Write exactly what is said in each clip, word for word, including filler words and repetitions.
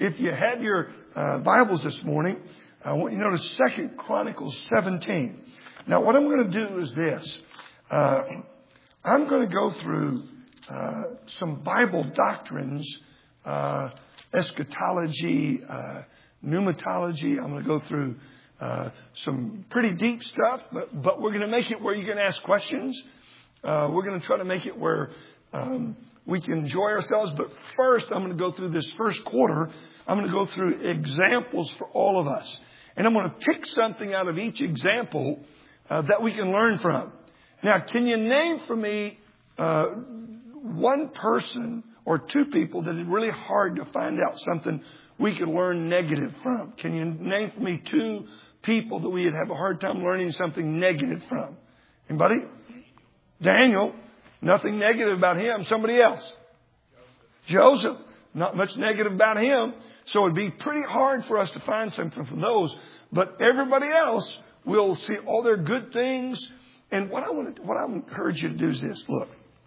if you have your uh, Bibles this morning, I want you to notice Second Chronicles seventeen. Now, what I'm going to do is this. Uh, I'm going to go through uh, some Bible doctrines, uh, eschatology, uh, pneumatology. I'm going to go through uh, some pretty deep stuff, but, but we're going to make it where you can ask questions. Uh, we're going to try to make it where um, we can enjoy ourselves. But first, I'm going to go through this first quarter. I'm going to go through examples for all of us. And I'm going to pick something out of each example uh, that we can learn from. Now, can you name for me uh, one person or two people that is really hard to find out something we could learn negative from? Can you name for me two people that we would have a hard time learning something negative from? Anybody? Daniel. Nothing negative about him. Somebody else. Joseph. Not much negative about him. So it'd be pretty hard for us to find something from those. But everybody else will see all their good things. And what I want to, what I encourage you to do is this. Look.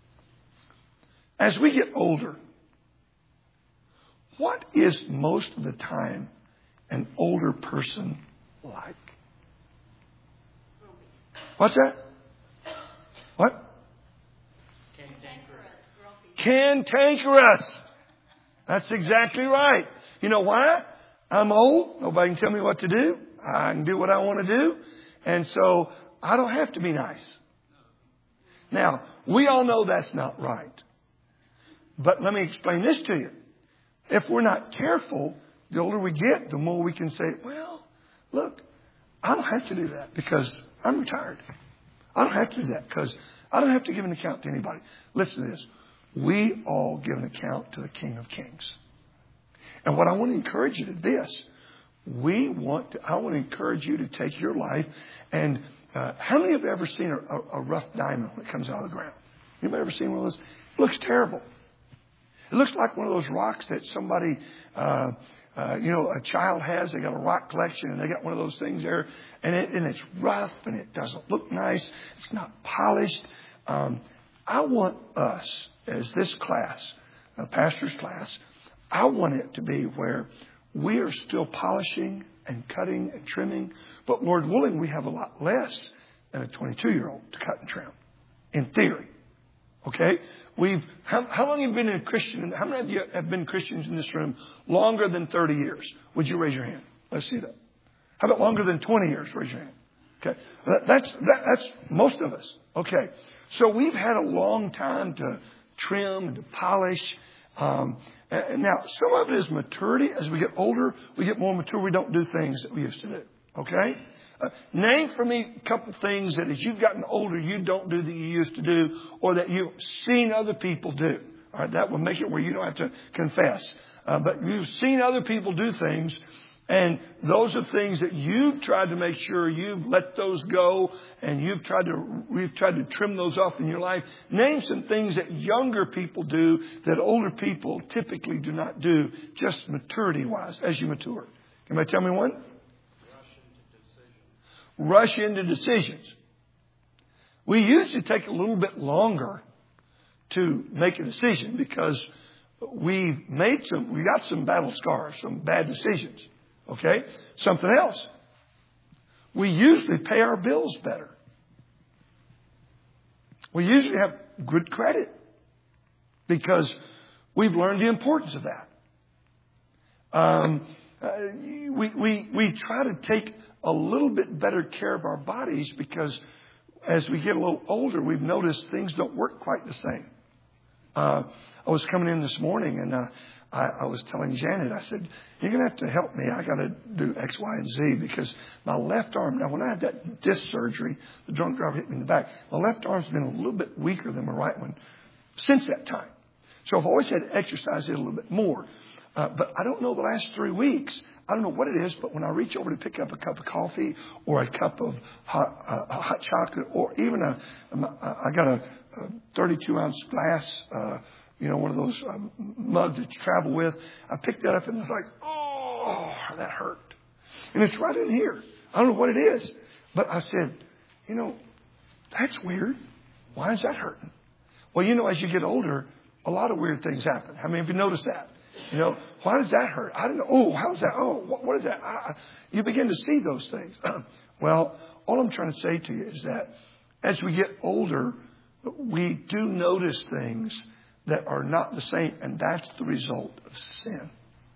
As we get older, what is most of the time an older person like? What's that? What? Cantankerous. That's exactly right. You know why? I'm old. Nobody can tell me what to do. I can do what I want to do. And so I don't have to be nice. Now, we all know that's not right. But let me explain this to you. If we're not careful, the older we get, the more we can say, well, look, I don't have to do that because I'm retired. I don't have to do that because I don't have to give an account to anybody. Listen to this. We all give an account to the King of Kings. And what I want to encourage you to this, we want to, I want to encourage you to take your life and uh, how many have ever seen a, a, a rough diamond when it comes out of the ground? Anybody ever seen one of those? It looks terrible. It looks like one of those rocks that somebody, uh, uh, you know, a child has. They got a rock collection and they got one of those things there. And, it, and it's rough and it doesn't look nice. It's not polished. Um, I want us, as this class, a pastor's class, I want it to be where we are still polishing and cutting and trimming. But Lord willing, we have a lot less than a twenty-two-year-old to cut and trim, in theory. Okay? We've how, how long have you been a Christian? How many of you have been Christians in this room longer than thirty years? Would you raise your hand? Let's see that. How about longer than twenty years? Raise your hand. Okay. That, that's that, that's most of us. Okay. So we've had a long time to trim, to polish. Um, and now, some of it is maturity. As we get older, we get more mature. We don't do things that we used to do. Okay? Uh, name for me a couple things that as you've gotten older, you don't do that you used to do or that you've seen other people do. All right? That will make it where you don't have to confess. Uh, but you've seen other people do things. And those are things that you've tried to make sure you've let those go and you've tried to, we've tried to trim those off in your life. Name some things that younger people do that older people typically do not do, just maturity wise as you mature. Can you tell me one? Rush into decisions. We usually take a little bit longer to make a decision because we made some, we got some battle scars, some bad decisions. Okay? Something else. We usually pay our bills better. We usually have good credit because we've learned the importance of that. Um, uh, we, we, we try to take a little bit better care of our bodies because as we get a little older, we've noticed things don't work quite the same. Uh, I was coming in this morning and, uh, I, I was telling Janet, I said, you're going to have to help me. I got to do X, Y, and Z because my left arm, now when I had that disc surgery, the drunk driver hit me in the back. My left arm's been a little bit weaker than my right one since that time. So I've always had to exercise it a little bit more. Uh, but I don't know the last three weeks. I don't know what it is, but when I reach over to pick up a cup of coffee or a cup of hot, uh, hot chocolate or even a, a I got a, a thirty-two ounce glass, uh, you know, one of those um, mugs that you travel with. I picked that up and it's like, oh, that hurt. And it's right in here. I don't know what it is. But I said, you know, that's weird. Why is that hurting? Well, you know, as you get older, a lot of weird things happen. How many of you noticed that? You know, why does that hurt? I don't know. Oh, how's that? Oh, what, what is that? I, I, you begin to see those things. Well, all I'm trying to say to you is that as we get older, we do notice things that are not the same, and that's the result of sin.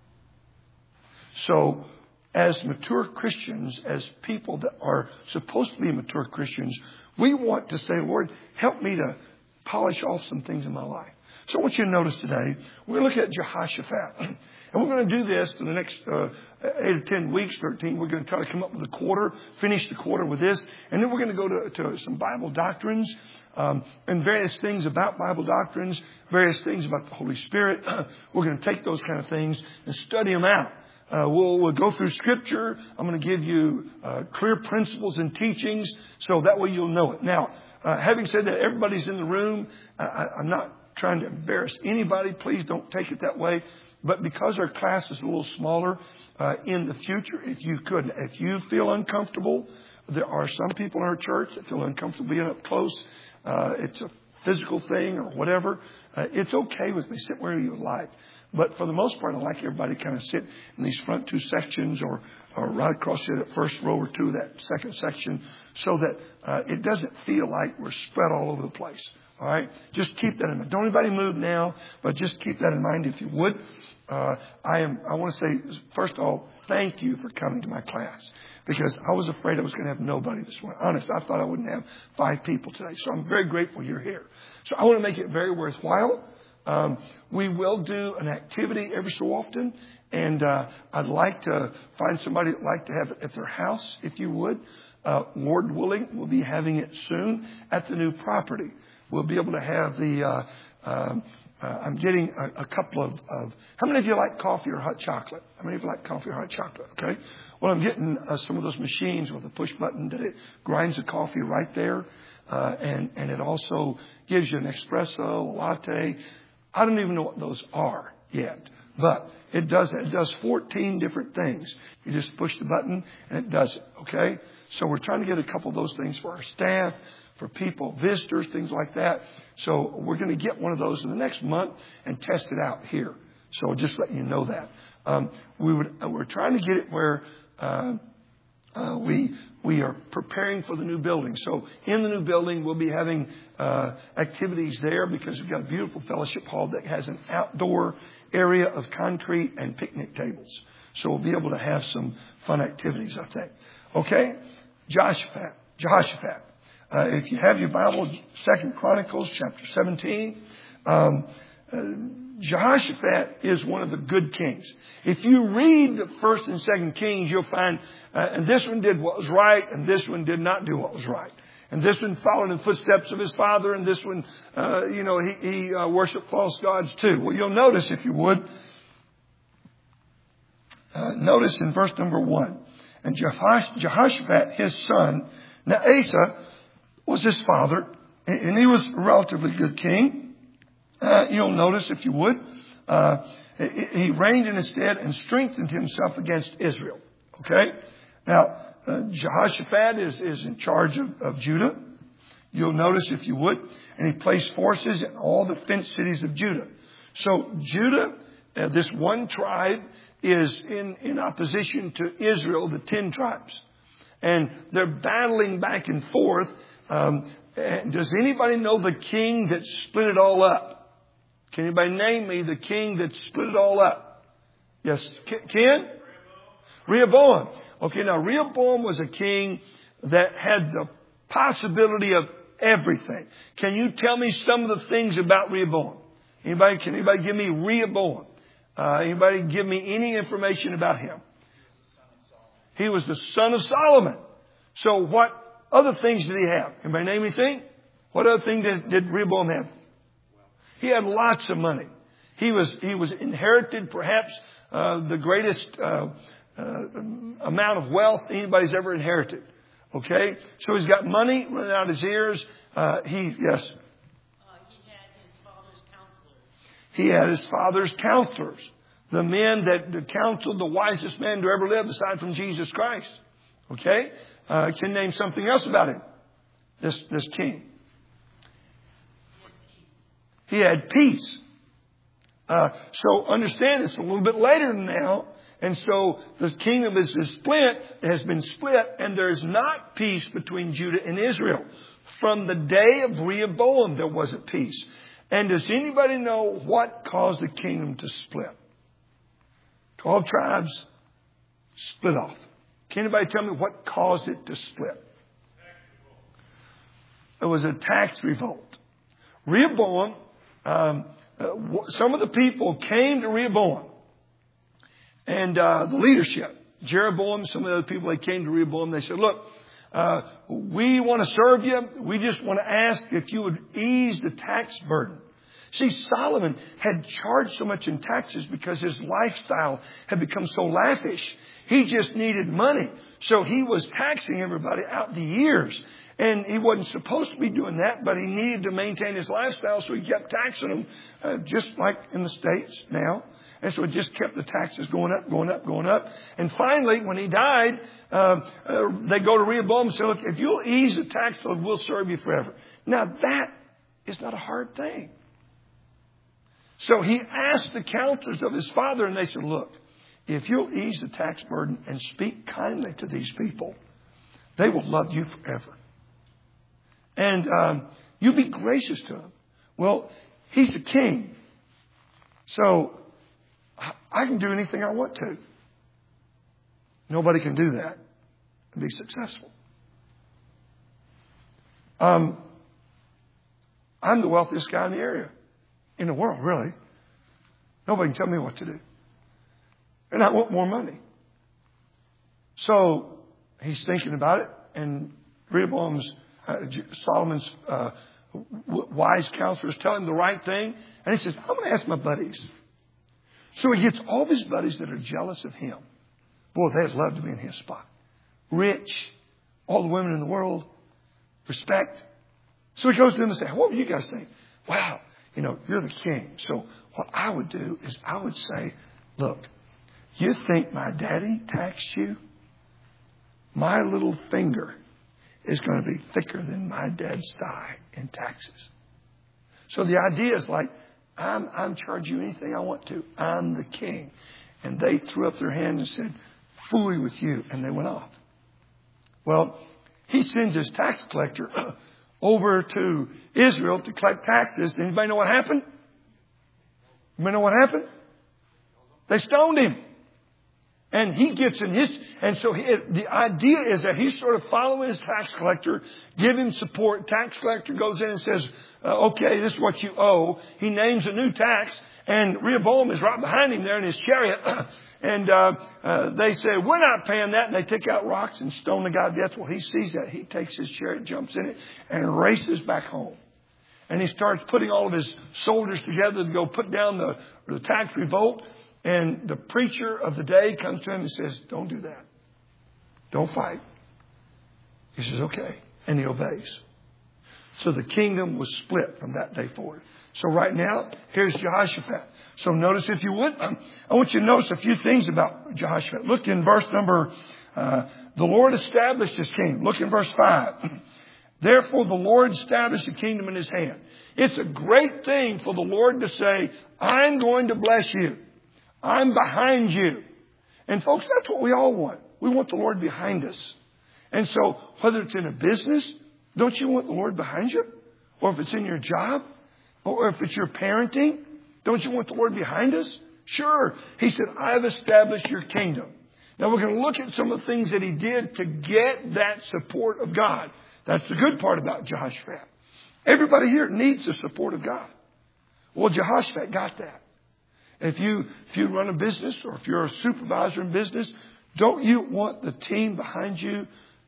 So, as mature Christians, as people that are supposed to be mature Christians, we want to say, Lord, help me to polish off some things in my life. So I want you to notice today, we're going to look at Jehoshaphat. And we're going to do this for the next uh, eight or ten weeks, thirteen. We're going to try to come up with a quarter, finish the quarter with this. And then we're going to go to, to some Bible doctrines um, and various things about Bible doctrines, various things about the Holy Spirit. We're going to take those kind of things and study them out. Uh, we'll, we'll go through Scripture. I'm going to give you uh, clear principles and teachings so that way you'll know it. Now, uh, having said that, everybody's in the room. I, I, I'm not trying to embarrass anybody. Please don't take it that way. But because our class is a little smaller, uh, in the future, if you could, if you feel uncomfortable, there are some people in our church that feel uncomfortable being up close. Uh, it's a physical thing or whatever. Uh, it's okay with me. Sit where you like. But for the most part, I like everybody to kind of sit in these front two sections or, or right across the first row or two of that second section so that uh, it doesn't feel like we're spread all over the place. All right? Just keep that in mind. Don't anybody move now, but just keep that in mind if you would. Uh, I am. I want to say, first of all, thank you for coming to my class because I was afraid I was going to have nobody this morning. Honest, I thought I wouldn't have five people today. So I'm very grateful you're here. So I want to make it very worthwhile. Um, we will do an activity every so often, and uh, I'd like to find somebody that'd like to have it at their house, if you would. Uh, Lord willing, we'll be having it soon at the new property. We'll be able to have the. Uh, um, uh, I'm getting a, a couple of, of. How many of you like coffee or hot chocolate? How many of you like coffee or hot chocolate? Okay. Well, I'm getting uh, some of those machines with a push button that it grinds the coffee right there, uh, and and it also gives you an espresso, a latte. I don't even know what those are yet, but it does it does fourteen different things. You just push the button and it does it. Okay. So we're trying to get a couple of those things for our staff, for people, visitors, things like that. So we're going to get one of those in the next month and test it out here. So just let you know that. Um, we would, we're trying to get it where uh, uh, we we are preparing for the new building. So in the new building, we'll be having uh, activities there because we've got a beautiful fellowship hall that has an outdoor area of concrete and picnic tables. So we'll be able to have some fun activities, I think. Okay? Jehoshaphat. Jehoshaphat. Uh, if you have your Bible, Second Chronicles chapter seventeen, um, uh, Jehoshaphat is one of the good kings. If you read the First and Second Kings, you'll find, uh, and this one did what was right, and this one did not do what was right. And this one followed in the footsteps of his father, and this one, uh, you know, he, he uh, worshiped false gods too. Well, you'll notice, if you would, uh, notice in verse number one, and Jehosh- Jehoshaphat, his son, now Asa was his father, and he was a relatively good king. Uh, you'll notice, if you would, uh, he reigned in his stead and strengthened himself against Israel. Okay? Now, uh, Jehoshaphat is, is in charge of, of Judah. You'll notice, if you would, and he placed forces in all the fenced cities of Judah. So Judah, uh, this one tribe, is in, in opposition to Israel, the ten tribes. And they're battling back and forth. Um, does anybody know the king that split it all up? Can anybody name me the king that split it all up? Yes, Ken? Rehoboam. Okay, now Rehoboam was a king that had the possibility of everything. Can you tell me some of the things about Rehoboam? Anybody? Can anybody give me Rehoboam? Uh, anybody give me any information about him? He was the son of Solomon. So what other things did he have? Anybody name anything? What other thing did, did Rehoboam have? He had lots of money. He was he was inherited perhaps uh, the greatest uh, uh, amount of wealth anybody's ever inherited. Okay, so he's got money running out his ears. Uh, he yes. Uh, he had his father's counselors. He had his father's counselors, the men that counseled the wisest man to ever live, aside from Jesus Christ. Okay, uh, can name something else about him. This this king. He had peace. Uh, so understand it's a little bit later now. And so the kingdom is, is split, has been split, and there's not peace between Judah and Israel. From the day of Rehoboam, there wasn't peace. And does anybody know what caused the kingdom to split? Twelve tribes split off. Can anybody tell me what caused it to split? It was a tax revolt. Rehoboam, um, uh, some of the people came to Rehoboam. And uh, the leadership, Jeroboam, some of the other people, they came to Rehoboam. They said, look, uh, we want to serve you. We just want to ask if you would ease the tax burden. See, Solomon had charged so much in taxes because his lifestyle had become so lavish. He just needed money. So he was taxing everybody out the years. And he wasn't supposed to be doing that, but he needed to maintain his lifestyle, so he kept taxing them, uh, just like in the States now. And so it just kept the taxes going up, going up, going up. And finally, when he died, uh, uh, they go to Rehoboam and say, look, if you'll ease the tax load, we'll serve you forever. Now, that is not a hard thing. So he asked the counselors of his father, and they said, look, if you'll ease the tax burden and speak kindly to these people, they will love you forever. And um, you be gracious to him. Well, he's a king. So I can do anything I want to. Nobody can do that and be successful. Um, I'm the wealthiest guy in the area. In the world, really. Nobody can tell me what to do. And I want more money. So he's thinking about it. And Rehoboam's Uh, Solomon's uh, w- wise counselors tell him the right thing. And he says, I'm going to ask my buddies. So he gets all of his buddies that are jealous of him. Boy, they'd love to be in his spot. Rich, all the women in the world, respect. So he goes to them and says, what would you guys think? Wow, you know, you're the king. So what I would do is I would say, look, you think my daddy taxed you? My little finger is going to be thicker than my dad's thigh in taxes. So the idea is like, I'm, I'm charging you anything I want to. I'm the king. And they threw up their hand and said, fooey with you. And they went off. Well, he sends his tax collector over to Israel to collect taxes. Anybody know what happened? Anybody know what happened? They stoned him. And he gets in his, and so he, the idea is that he's sort of following his tax collector, giving support. Tax collector goes in and says, uh, okay, this is what you owe. He names a new tax, and Rehoboam is right behind him there in his chariot. and uh, uh, they say, we're not paying that. And they take out rocks and stone the guy to death. Well, he sees that. He takes his chariot, jumps in it, and races back home. And he starts putting all of his soldiers together to go put down the, the tax revolt. And the preacher of the day comes to him and says, don't do that. Don't fight. He says, okay. And he obeys. So the kingdom was split from that day forward. So right now, here's Jehoshaphat. So notice, if you would, I want you to notice a few things about Jehoshaphat. Look in verse number, uh, the Lord established his kingdom. Look in verse five. Therefore, the Lord established the kingdom in his hand. It's a great thing for the Lord to say, I'm going to bless you. I'm behind you. And folks, that's what we all want. We want the Lord behind us. And so whether it's in a business, don't you want the Lord behind you? Or if it's in your job, or if it's your parenting, don't you want the Lord behind us? Sure. He said, I've established your kingdom. Now we're going to look at some of the things that he did to get that support of God. That's the good part about Jehoshaphat. Everybody here needs the support of God. Well, Jehoshaphat got that. If you, if you run a business, or if you're a supervisor in business, don't you want the team behind you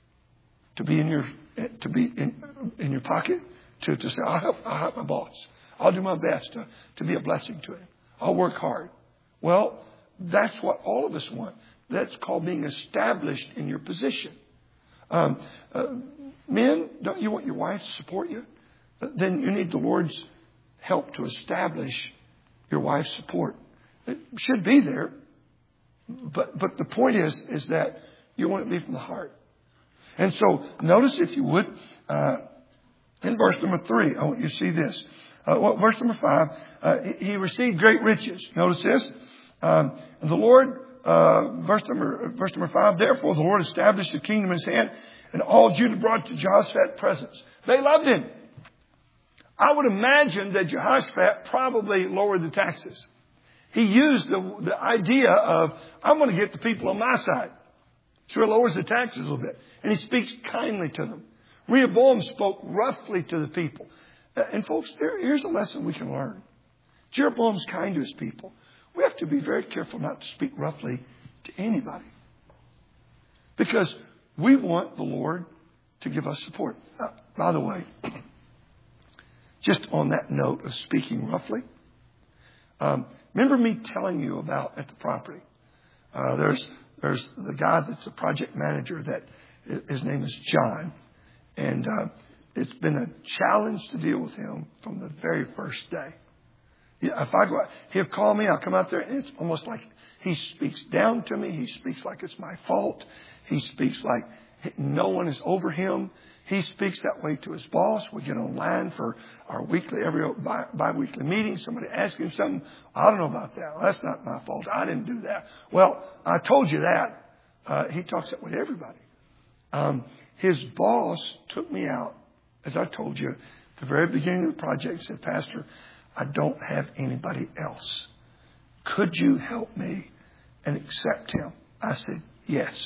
to be in your, to be in, in your pocket? To, to say, I'll help, I'll help my boss. I'll do my best to, to be a blessing to him. I'll work hard. Well, that's what all of us want. That's called being established in your position. Um, uh, men, don't you want your wife to support you? Then you need the Lord's help to establish your wife's support. It should be there. But but the point is, is that you want it to be from the heart. And so notice, if you would, uh, in verse number three, I want you to see this. Uh, well, verse number five, uh, he received great riches. Notice this. Um, the Lord, uh, verse number, verse number five, therefore the Lord established the kingdom in his hand, and all Judah brought to Jehoshaphat presents. They loved him. I would imagine that Jehoshaphat probably lowered the taxes. He used the, the idea of, I'm going to get the people on my side. So he lowers the taxes a little bit. And he speaks kindly to them. Rehoboam spoke roughly to the people. And folks, there, here's a lesson we can learn. Jeroboam's kind to his people. We have to be very careful not to speak roughly to anybody. Because we want the Lord to give us support. Uh, by the way, just on that note of speaking roughly, um, remember me telling you about at the property. Uh, there's there's the guy that's the project manager. That his name is John, and uh, it's been a challenge to deal with him from the very first day. Yeah, if I go out, he'll call me. I'll come out there, and it's almost like he speaks down to me. He speaks like it's my fault. He speaks like no one is over him. He speaks that way to his boss. We get online for our weekly, every bi- bi-weekly meeting. Somebody asks him something. I don't know about that. Well, that's not my fault. I didn't do that. Well, I told you that. Uh, he talks that way to everybody. Um, his boss took me out, as I told you, at the very beginning of the project, said, Pastor, I don't have anybody else. Could you help me and accept him? I said, yes.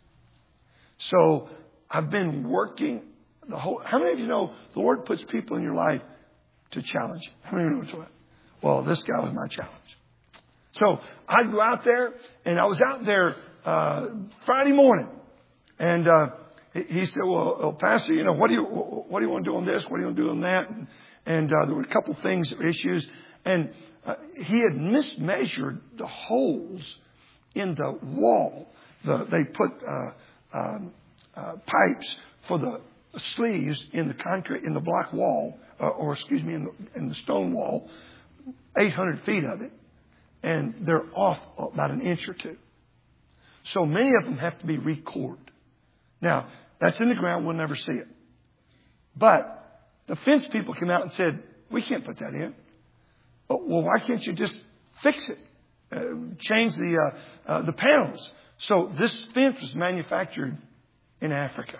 So I've been working the whole... How many of you know the Lord puts people in your life to challenge you? How many of you know what's what? Well, this guy was my challenge. So I'd go out there, and I was out there uh, Friday morning. And uh, he said, well, well, Pastor, you know, what do you what do you want to do on this? What do you want to do on that? And, and uh, there were a couple things that were issues. And uh, he had mismeasured the holes in the wall. The, they put... Uh, um, Uh, pipes for the sleeves in the concrete, in the block wall, uh, or excuse me, in the, in the stone wall, eight hundred feet of it, and they're off about an inch or two. So many of them have to be recored. Now, that's in the ground, we'll never see it. But the fence people came out and said, we can't put that in. Oh, well, why can't you just fix it? Uh, change the, uh, uh, the panels. So this fence was manufactured in Africa.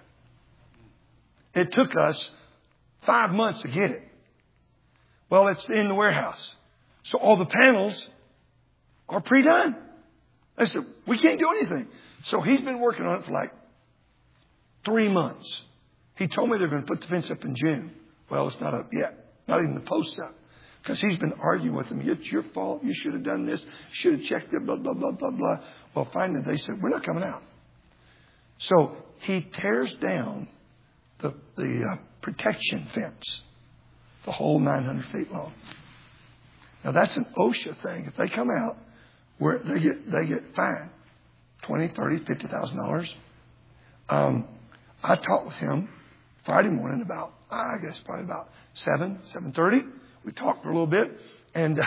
It took us five months to get it. Well, it's in the warehouse. So all the panels are pre-done. I said, we can't do anything. So he's been working on it for like three months. He told me they're going to put the fence up in June. Well, it's not up yet. Not even the posts up. Because he's been arguing with them. It's your fault. You should have done this. Should have checked it, blah, blah, blah, blah, blah. Well, finally they said, we're not coming out. So he tears down the, the uh, protection fence, the whole nine hundred feet long. Now that's an OSHA thing. If they come out, where they get they get fined twenty, thirty, fifty thousand dollars. Um, I talked with him Friday morning about I guess probably about seven, seven thirty. We talked for a little bit, and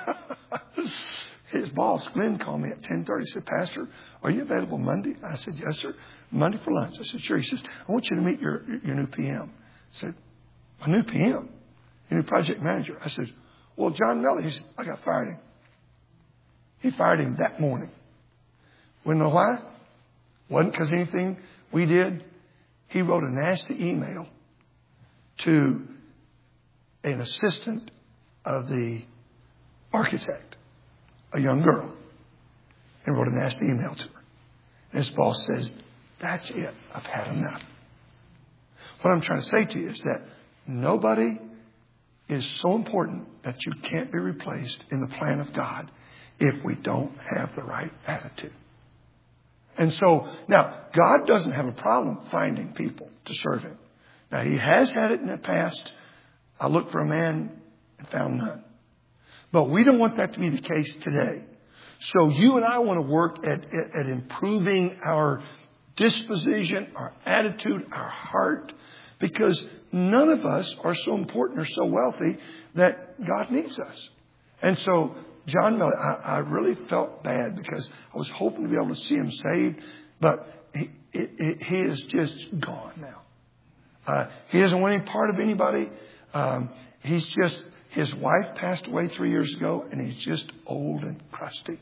his boss, Glenn, called me at ten thirty. He said, Pastor, are you available Monday? I said, yes, sir. Monday for lunch. I said, sure. He says, I want you to meet your, your new P M. I said, a new P M? Your new project manager? I said, well, John Melly. He said, I got fired him. He fired him that morning. Want to know why? Wasn't because anything we did. He wrote a nasty email to an assistant of the architect, a young girl, and wrote a nasty email to her. And his boss says, that's it. I've had enough. What I'm trying to say to you is that nobody is so important that you can't be replaced in the plan of God if we don't have the right attitude. And so, now, God doesn't have a problem finding people to serve Him. Now, He has had it in the past. I looked for a man and found none. But we don't want that to be the case today. So you and I want to work at, at, at improving our disposition, our attitude, our heart, because none of us are so important or so wealthy that God needs us. And so, John Miller, I, I really felt bad because I was hoping to be able to see him saved, but he, it, it, he is just gone now. Uh, he doesn't want any part of anybody. Um, he's just, His wife passed away three years ago, and he's just old and crusty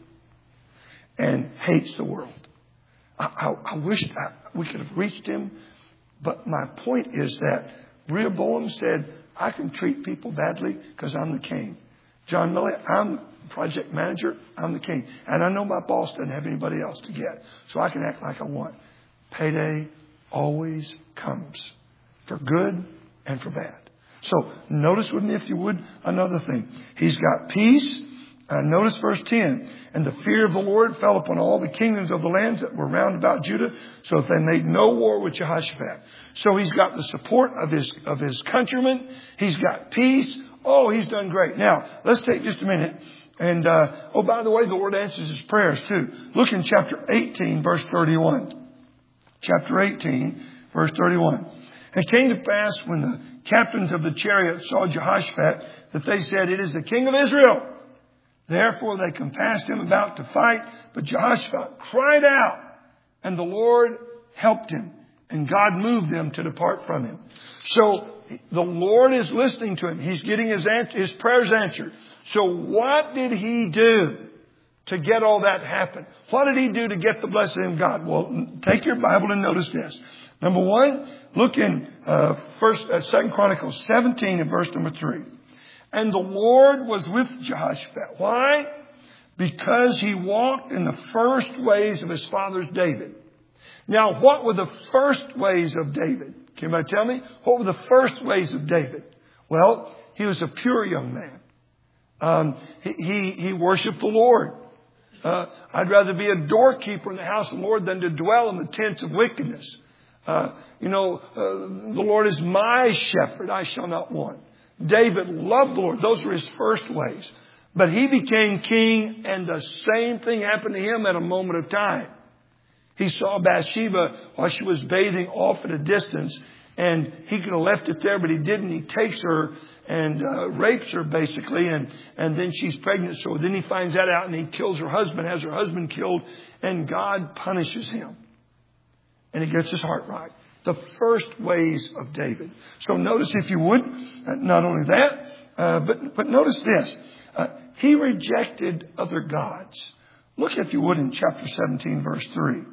and hates the world. I, I, I wish I, we could have reached him. But my point is that Rehoboam said, I can treat people badly because I'm the king. John Milley, I'm the project manager. I'm the king. And I know my boss doesn't have anybody else to get. So I can act like I want. Payday always comes for good and for bad. So notice with me, if you would, another thing. He's got peace. Uh, notice verse ten. And the fear of the Lord fell upon all the kingdoms of the lands that were round about Judah, so that they made no war with Jehoshaphat. So he's got the support of his of his countrymen. He's got peace. Oh, he's done great. Now, let's take just a minute. And, uh, oh, by the way, the Lord answers his prayers too. Look in chapter eighteen, verse thirty-one. Chapter eighteen, verse thirty-one. And it came to pass when the captains of the chariot saw Jehoshaphat that they said, it is the king of Israel. Therefore they compassed him about to fight. But Jehoshaphat cried out, and the Lord helped him. And God moved them to depart from him. So the Lord is listening to him. He's getting his answer, his prayers answered. So what did he do to get all that happen? What did he do to get the blessing of God? Well, take your Bible and notice this. Number one, look in uh, First, uh, Second Chronicles seventeen and verse number three. And the Lord was with Jehoshaphat. Why? Because he walked in the first ways of his father's David. Now, what were the first ways of David? Can anybody tell me? What were the first ways of David? Well, he was a pure young man. Um, he, he, he worshiped the Lord. Uh, I'd rather be a doorkeeper in the house of the Lord than to dwell in the tents of wickedness. Uh, you know, uh, the Lord is my shepherd. I shall not want. David loved the Lord. Those were his first ways. But he became king, and the same thing happened to him at a moment of time. He saw Bathsheba while she was bathing off at a distance, and he could have left it there, but he didn't. He takes her and uh, rapes her, basically, and, and then she's pregnant. So then he finds that out, and he kills her husband, has her husband killed, and God punishes him. And he gets his heart right. The first ways of David. So notice, if you would, uh, not only that, uh, but, but notice this. Uh, he rejected other gods. Look, if you would, in chapter seventeen, verse three.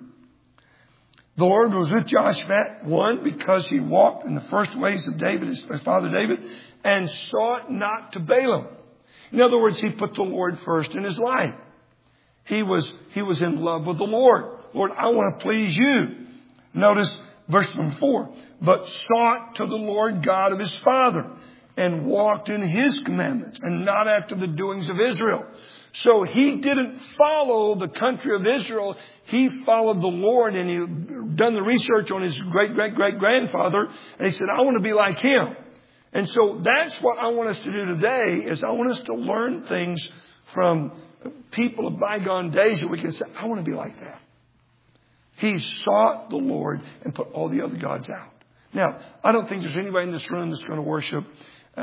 The Lord was with Jehoshaphat, one, because he walked in the first ways of David, his father David, and sought not to Balaam. In other words, he put the Lord first in his life. He was, he was in love with the Lord. Lord, I want to please you. Notice verse number four. But sought to the Lord God of his father, and walked in his commandments, and not after the doings of Israel. So he didn't follow the country of Israel. He followed the Lord, and he done the research on his great, great, great grandfather. And he said, I want to be like him. And so that's what I want us to do today, is I want us to learn things from people of bygone days that we can say, I want to be like that. He sought the Lord and put all the other gods out. Now, I don't think there's anybody in this room that's going to worship uh,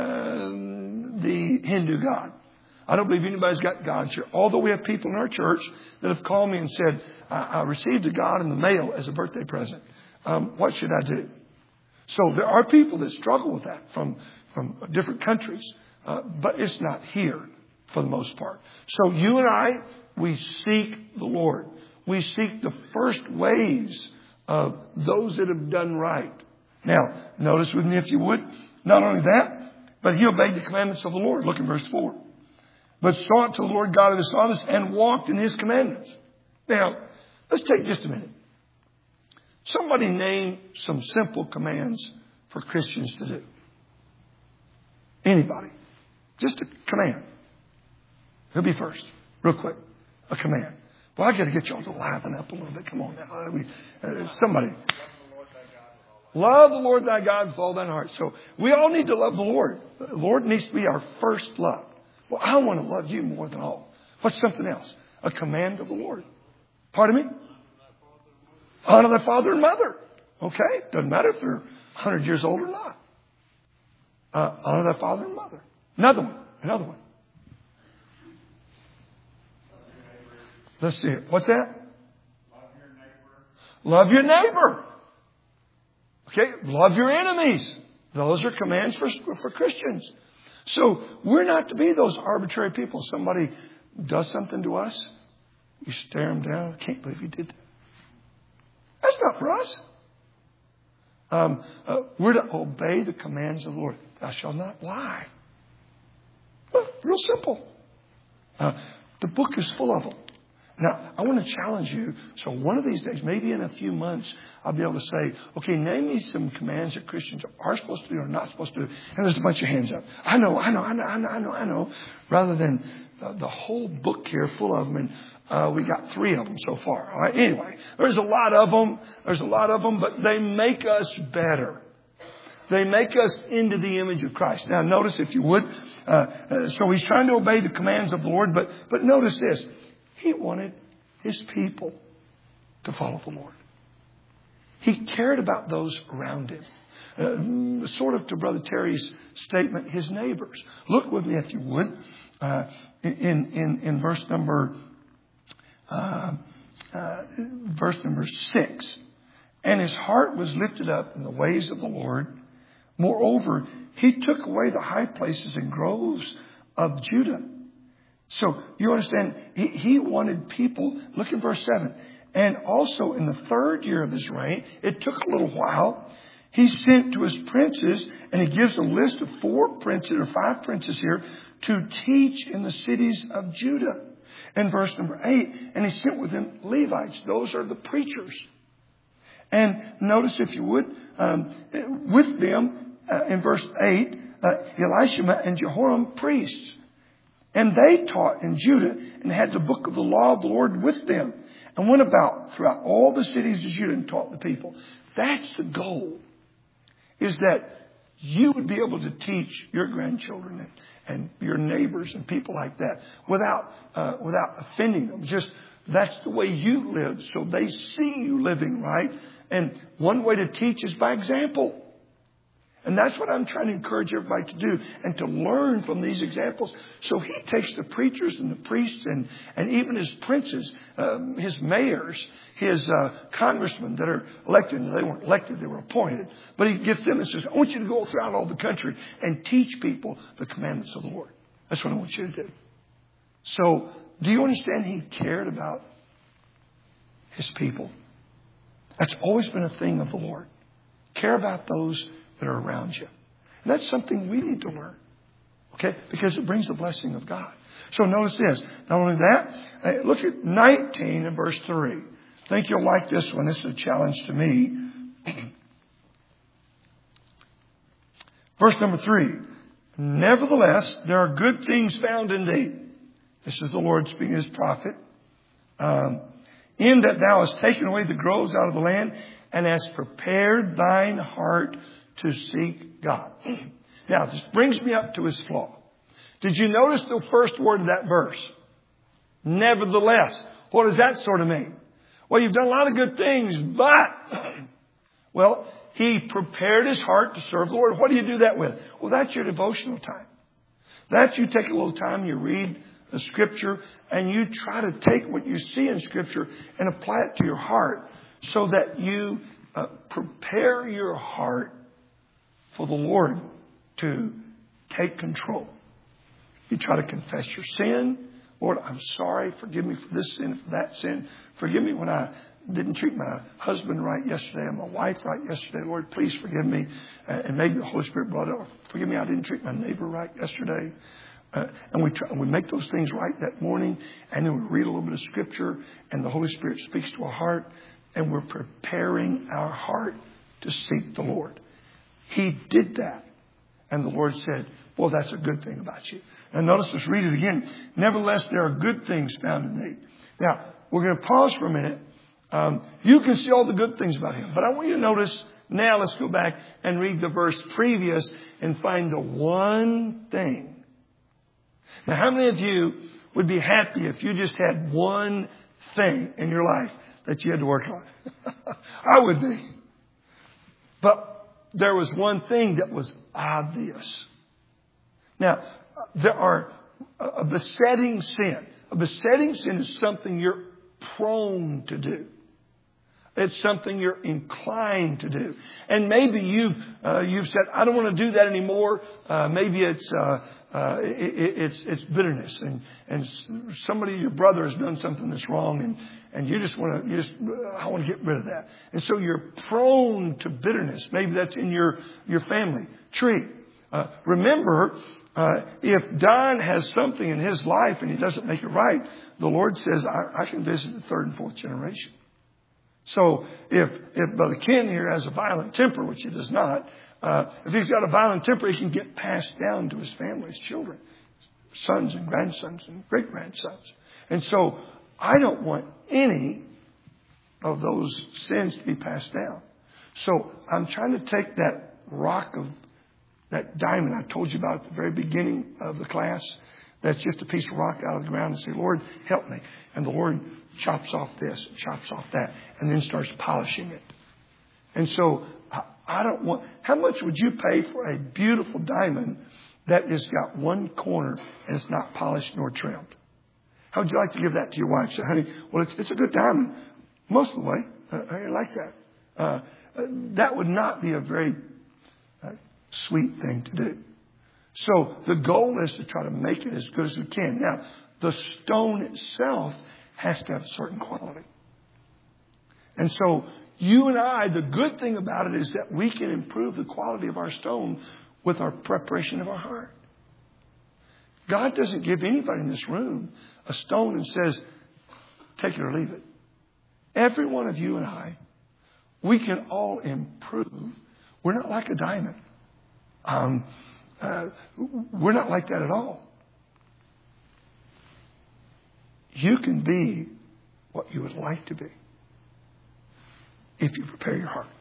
the Hindu God. I don't believe anybody's got gods here. Although we have people in our church that have called me and said, I, I received a God in the mail as a birthday present. Um, what should I do? So there are people that struggle with that from, from different countries. Uh, but it's not here for the most part. So you and I, we seek the Lord. We seek the first ways of those that have done right. Now, notice with me, if you would, not only that, but he obeyed the commandments of the Lord. Look at verse four. But sought to the Lord God of his fathers and walked in his commandments. Now, let's take just a minute. Somebody name some simple commands for Christians to do. Anybody. Just a command. Who'll be first? Real quick. A command. Well, I got to get y'all to liven up a little bit. Come on now. Uh, we, uh, somebody. Love the Lord thy God with all thine heart. So we all need to love the Lord. The Lord needs to be our first love. Well, I want to love you more than all. What's something else? A command of the Lord. Pardon me? Honor thy father and mother. Okay? Doesn't matter if they're one hundred years old or not. Uh, honor thy father and mother. Another one. Another one. Let's see it. What's that? Love your neighbor. Love your neighbor. Okay? Love your enemies. Those are commands for, for Christians. So we're not to be those arbitrary people. Somebody does something to us, you stare them down. I can't believe you did that. That's not for us. Um, uh, we're to obey the commands of the Lord. Thou shalt not lie. Well, real simple. Uh, the book is full of them. Now, I want to challenge you. So one of these days, maybe in a few months, I'll be able to say, okay, name me some commands that Christians are supposed to do or not supposed to do. And there's a bunch of hands up. I know, I know, I know, I know, I know, I know. Rather than uh, the whole book here full of them. And uh, we got three of them so far. All right. Anyway, there's a lot of them. There's a lot of them, but they make us better. They make us into the image of Christ. Now, notice if you would. Uh, uh, so he's trying to obey the commands of the Lord. But, but notice this. He wanted his people to follow the Lord. He cared about those around him. Uh, sort of to Brother Terry's statement, his neighbors. Look with me if you would. Uh, in, in, in verse number, uh, uh, verse number six. And his heart was lifted up in the ways of the Lord. Moreover, he took away the high places and groves of Judah. So you understand, he, he wanted people, look at verse seven. And also in the third year of his reign, it took a little while, he sent to his princes, and he gives a list of four princes or five princes here to teach in the cities of Judah. In verse number eight, and he sent with him Levites. Those are the preachers. And notice if you would, um, with them, uh, in verse eight, uh, Elishama and Jehoram priests. And they taught in Judah and had the book of the law of the Lord with them and went about throughout all the cities of Judah and taught the people. That's the goal, is that you would be able to teach your grandchildren and, and your neighbors and people like that without, uh, without offending them. Just that's the way you live, so they see you living right. And one way to teach is by example. And that's what I'm trying to encourage everybody to do and to learn from these examples. So he takes the preachers and the priests and, and even his princes, um, his mayors, his uh, congressmen that are elected. They weren't elected, they were appointed. But he gets them and says, I want you to go throughout all the country and teach people the commandments of the Lord. That's what I want you to do. So do you understand he cared about his people? That's always been a thing of the Lord. Care about those that are around you. And that's something we need to learn. Okay? Because it brings the blessing of God. So notice this. Not only that, look at nineteen and verse three. I think you'll like this one. This is a challenge to me. Verse number three. Nevertheless, there are good things found in thee. This is the Lord speaking to his prophet. Um, in that thou hast taken away the groves out of the land and hast prepared thine heart to seek God. Now, this brings me up to his flaw. Did you notice the first word of that verse? Nevertheless. What does that sort of mean? Well, you've done a lot of good things, but, well, he prepared his heart to serve the Lord. What do you do that with? Well, that's your devotional time. That's you take a little time, you read the Scripture, and you try to take what you see in Scripture and apply it to your heart so that you uh, prepare your heart for the Lord to take control. You try to confess your sin. Lord, I'm sorry. Forgive me for this sin, for that sin. Forgive me when I didn't treat my husband right yesterday and my wife right yesterday. Lord, please forgive me. And maybe the Holy Spirit brought it up. Forgive me, I didn't treat my neighbor right yesterday. Uh, and we try, we make those things right that morning. And then we read a little bit of Scripture. And the Holy Spirit speaks to our heart. And we're preparing our heart to seek the Lord. He did that. And the Lord said, well, that's a good thing about you. And notice, let's read it again. Nevertheless, there are good things found in thee. Now, we're going to pause for a minute. Um, you can see all the good things about him. But I want you to notice, now let's go back and read the verse previous and find the one thing. Now, how many of you would be happy if you just had one thing in your life that you had to work on? I would be. But there was one thing that was obvious. Now, there are a besetting sin. A besetting sin is something you're prone to do. It's something you're inclined to do. And maybe you've, uh, you've said, I don't want to do that anymore. Uh, maybe it's, uh, uh, it, it's, it's bitterness, and, and somebody, your brother has done something that's wrong, and, and you just want to, you just, I want to get rid of that. And so you're prone to bitterness. Maybe that's in your, your family tree. Uh, remember, uh, if Don has something in his life and he doesn't make it right, the Lord says, I, I can visit the third and fourth generation. So if, if Brother Ken here has a violent temper, which he does not, uh, if he's got a violent temper, he can get passed down to his family, his children, sons and grandsons and great-grandsons. And so I don't want any of those sins to be passed down. So I'm trying to take that rock of that diamond I told you about at the very beginning of the class. That's just a piece of rock out of the ground, and say, Lord, help me. And the Lord chops off this, chops off that, and then starts polishing it. And so I don't want, how much would you pay for a beautiful diamond that has got one corner and it's not polished nor trimmed? How would you like to give that to your wife? Say, honey, well, it's, it's a good diamond most of the way. Uh, I like that. Uh, uh, that would not be a very uh, sweet thing to do. So the goal is to try to make it as good as we can. Now, the stone itself has to have a certain quality. And so you and I, the good thing about it is that we can improve the quality of our stone with our preparation of our heart. God doesn't give anybody in this room a stone and says, take it or leave it. Every one of you and I, we can all improve. We're not like a diamond. Um, uh, we're not like that at all. You can be what you would like to be if you prepare your heart.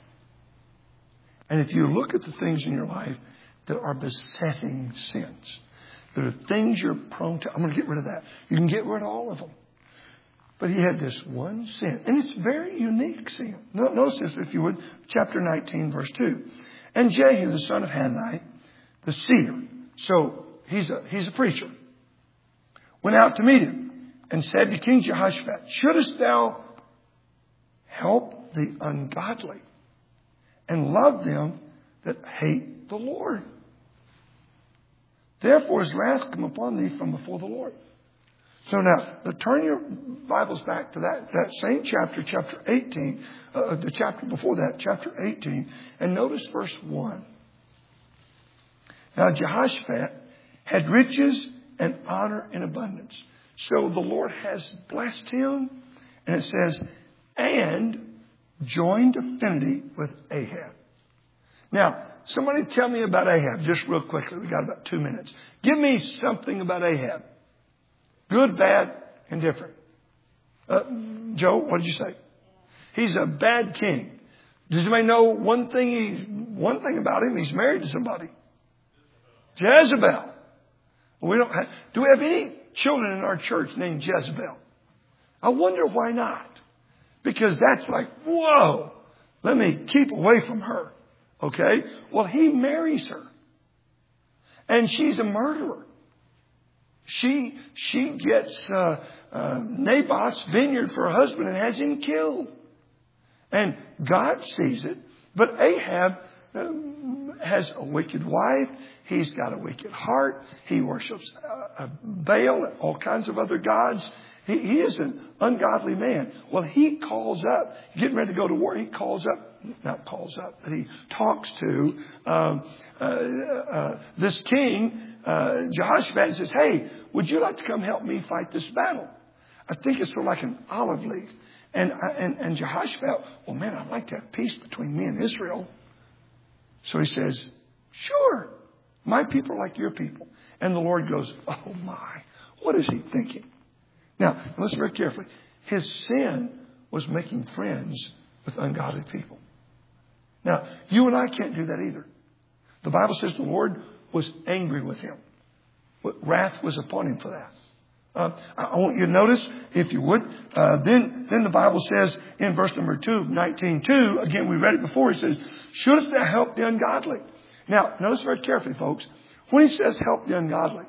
And if you look at the things in your life that are besetting sins, that are things you're prone to, I'm going to get rid of that. You can get rid of all of them. But he had this one sin, and it's a very unique sin. Notice this, if you would, chapter nineteen, verse two. And Jehu, the son of Hanani, the seer, so he's a, he's a preacher, went out to meet him and said to King Jehoshaphat, shouldest thou help the ungodly and love them that hate the Lord? Therefore his wrath come upon thee from before the Lord. So now, turn your Bibles back to that, that same chapter, chapter eighteen, uh, the chapter before that, chapter eighteen, and notice verse one. Now Jehoshaphat had riches and honor in abundance. So the Lord has blessed him, and it says, and joined affinity with Ahab. Now, somebody tell me about Ahab, just real quickly. We got about two minutes. Give me something about Ahab. Good, bad, and different. Uh, Joe, what did you say? He's a bad king. Does anybody know one thing? He's, one thing about him? He's married to somebody. Jezebel. We don't have, do we have any children in our church named Jezebel? I wonder why not. Because that's like, whoa, let me keep away from her. Okay? Well, he marries her. And she's a murderer. She she gets uh, uh, Naboth's vineyard for a husband and has him killed. And God sees it. But Ahab uh, has a wicked wife. He's got a wicked heart. He worships uh, Baal and all kinds of other gods. He, he is an ungodly man. Well, he calls up, getting ready to go to war. He calls up, not calls up, but he talks to um, uh, uh, this king, uh, Jehoshaphat, and says, hey, would you like to come help me fight this battle? I think it's sort of like an olive leaf. And, and, and Jehoshaphat, well, man, I'd like to have peace between me and Israel. So he says, sure, my people are like your people. And the Lord goes, oh my, what is he thinking? Now, listen very carefully. His sin was making friends with ungodly people. Now, you and I can't do that either. The Bible says the Lord was angry with him. Wrath was upon him for that. Uh, I want you to notice, if you would, uh, then, then the Bible says in verse number two of nineteen two, again, we read it before, he says, shouldest thou help the ungodly? Now, notice very carefully, folks. When he says help the ungodly,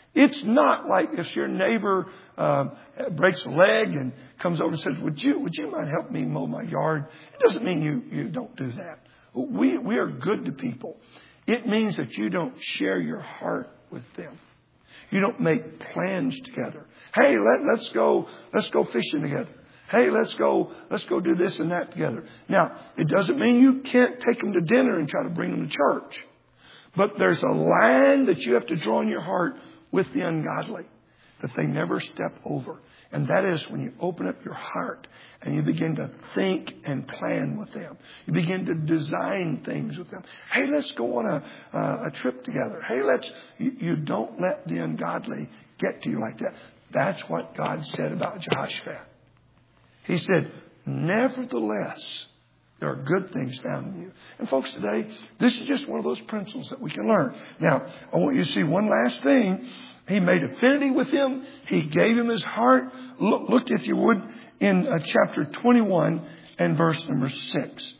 It's not like if your neighbor uh, breaks a leg and comes over and says, would you would you mind help me mow my yard? It doesn't mean you, you don't do that. We, we are good to people. It means that you don't share your heart with them. You don't make plans together. Hey, let, let's go, let's go fishing together. Hey, let's go, let's go do this and that together. Now, it doesn't mean you can't take them to dinner and try to bring them to church. But there's a line that you have to draw in your heart with the ungodly that they never step over. And that is when you open up your heart and you begin to think and plan with them. You begin to design things with them. Hey, let's go on a, uh, a trip together. Hey, let's, you, you don't let the ungodly get to you like that. That's what God said about Jehoshaphat. He said, nevertheless, there are good things found in you. And folks, today, this is just one of those principles that we can learn. Now, I want you to see one last thing. He made affinity with him. He gave him his heart. Look, look if you would, in uh, chapter twenty-one and verse number six.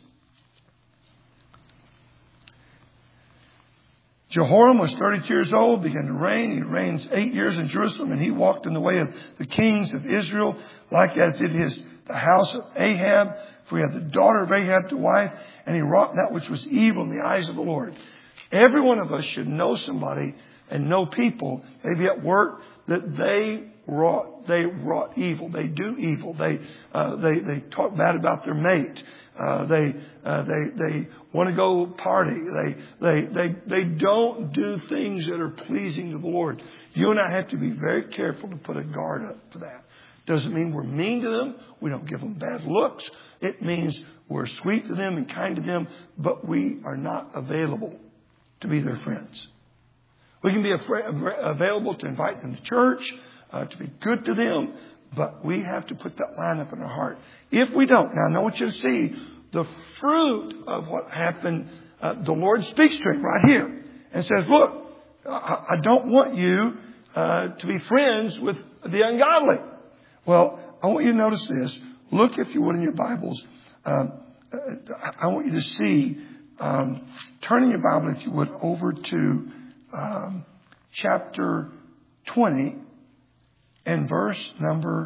Jehoram was thirty-two years old, began to reign. He reigns eight years in Jerusalem, and he walked in the way of the kings of Israel, like as did his the house of Ahab. For he had the daughter of Ahab to wife, and he wrought that which was evil in the eyes of the Lord. Every one of us should know somebody and know people, maybe at work, that they wrought, they wrought evil. They do evil. They, uh, they, they talk bad about their mate. Uh, they, uh, they, they want to go party. They, they, they, they don't do things that are pleasing to the Lord. You and I have to be very careful to put a guard up for that. Doesn't mean we're mean to them. We don't give them bad looks. It means we're sweet to them and kind to them, but we are not available to be their friends. We can be available to invite them to church, uh, to be good to them, but we have to put that line up in our heart. If we don't, now I want you to see the fruit of what happened. Uh, the Lord speaks to him right here and says, look, I, I don't want you uh, to be friends with the ungodly. Well, I want you to notice this. Look, if you would, in your Bibles. Um, I want you to see, um, turn in your Bible, if you would, over to um, chapter twenty and verse number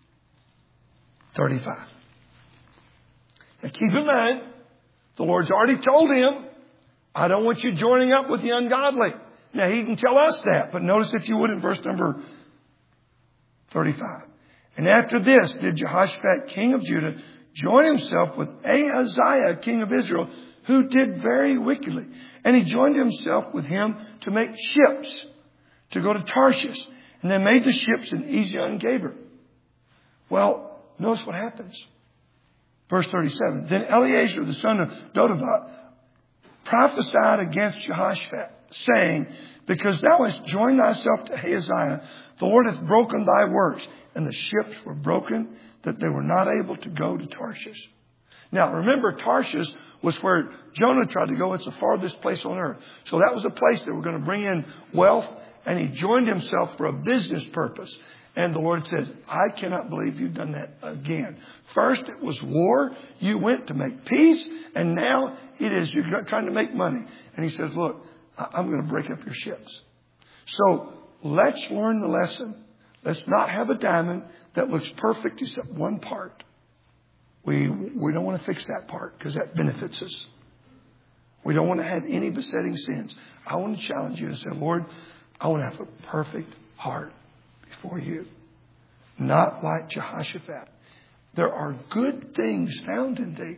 thirty-five. Now, keep in mind, the Lord's already told him, I don't want you joining up with the ungodly. Now, he can tell us that, but notice, if you would, in verse number thirty-five. And after this did Jehoshaphat, king of Judah, join himself with Ahaziah, king of Israel, who did very wickedly. And he joined himself with him to make ships to go to Tarshish. And they made the ships in Ezion-Geber. Well, notice what happens. Verse thirty-seven. Then Eleazar, the son of Dodavah, prophesied against Jehoshaphat, saying, because thou hast joined thyself to Ahaziah, the Lord hath broken thy works. And the ships were broken, that they were not able to go to Tarshish. Now, remember, Tarshish was where Jonah tried to go. It's the farthest place on earth. So that was a place that were going to bring in wealth. And he joined himself for a business purpose. And the Lord says, I cannot believe you've done that again. First, it was war. You went to make peace. And now it is you're trying to make money. And he says, look, I'm going to break up your ships. So let's learn the lesson. Let's not have a diamond that looks perfect except one part. We we don't want to fix that part because that benefits us. We don't want to have any besetting sins. I want to challenge you to say, Lord, I want to have a perfect heart before you. Not like Jehoshaphat. There are good things found in thee.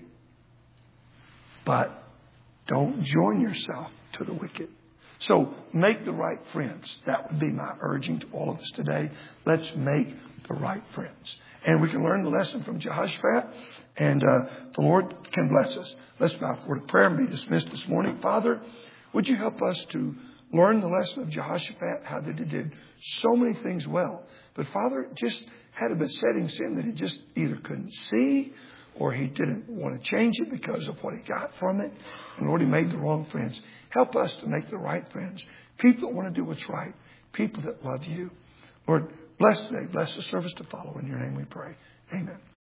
But don't join yourself to the wicked. So make the right friends. That would be my urging to all of us today. Let's make the right friends. And we can learn the lesson from Jehoshaphat. And uh, the Lord can bless us. Let's bow for prayer and be dismissed this morning. Father, would you help us to learn the lesson of Jehoshaphat, how that he did so many things well. But Father, just had a besetting sin that he just either couldn't see or he didn't want to change it because of what he got from it. And Lord, he made the wrong friends. Help us to make the right friends. People that want to do what's right. People that love you. Lord, bless today. Bless the service to follow. In your name we pray. Amen.